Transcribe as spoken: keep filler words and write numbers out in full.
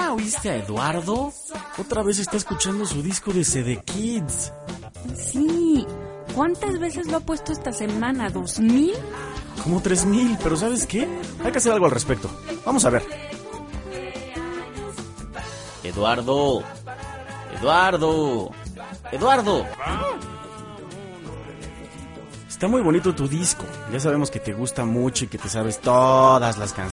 ¿Ya oíste a Eduardo? Otra vez está escuchando su disco de C D Kids. Sí. ¿Cuántas veces lo ha puesto esta semana? ¿Dos mil? Como tres mil, pero ¿sabes qué? Hay que hacer algo al respecto. Vamos a ver. Eduardo. Eduardo. Eduardo. Está muy bonito tu disco. Ya sabemos que te gusta mucho y que te sabes todas las canciones.